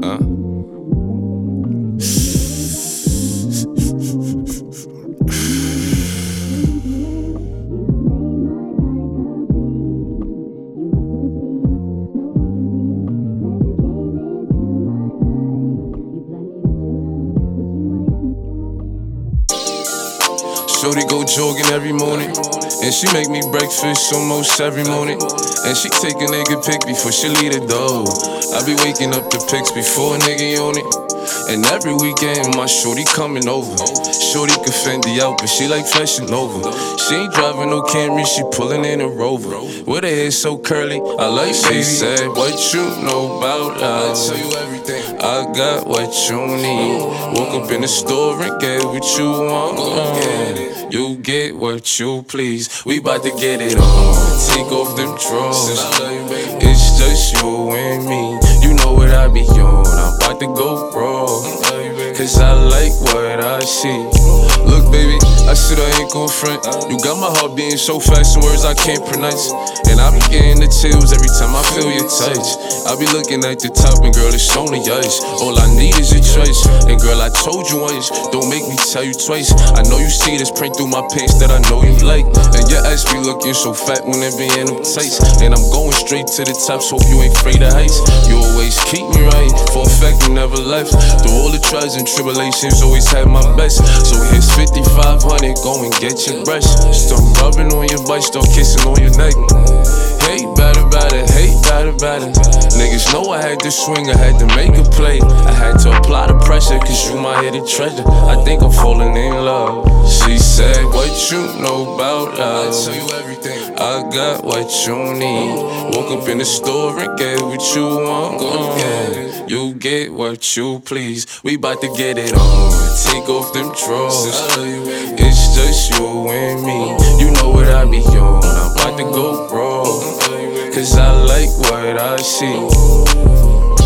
Shorty go jogging every morning, and she make me breakfast almost every morning. And she take a nigga pic before she leave the door. I be waking up the pics before a nigga on it. And every weekend my shorty coming over. Shorty can Fendi out, but she like Fashion Nova. She ain't driving no Camry, she pulling in a Rover. With her hair so curly, I like she said, what you know about love? I tell you everything. I got what you need. Woke up in the store and get what you want. You get what you please. We bout to get it on. Take off them drawers. It's just you and me. You know what I be on. I'm about to go raw, cause I like what I see. Look baby, I said I ain't gon' front. You got my heart beating so fast, some words I can't pronounce. And I be getting the chills every time I feel your touch. I be looking at the top and girl, it's only us. All I need is your choice. And girl, I told you once, don't make me tell you twice. I know you see this print through my pants that I know you like. And your ass be looking so fat when it be in them tights. And I'm going straight to the top, so hope you ain't afraid of heights. You always keep me right, for a fact you never left. Through all the trials and tribulations, always had my best. So here's 5,500, go and get your brush. Start rubbing on your butt, start kissing on your neck. Hate bad about it, hate bad about it. Niggas know I had to swing, I had to make a play. I had to apply the pressure, cause you my hidden treasure. I think I'm falling in love. She said, what you know about love? I tell you everything. I got what you need. Woke up in the store and get what you want. You get what you please. We bout to get it on. Take off them drawers. It's just you and me. You know what I be on. I'm about to go raw, cause I like what I see.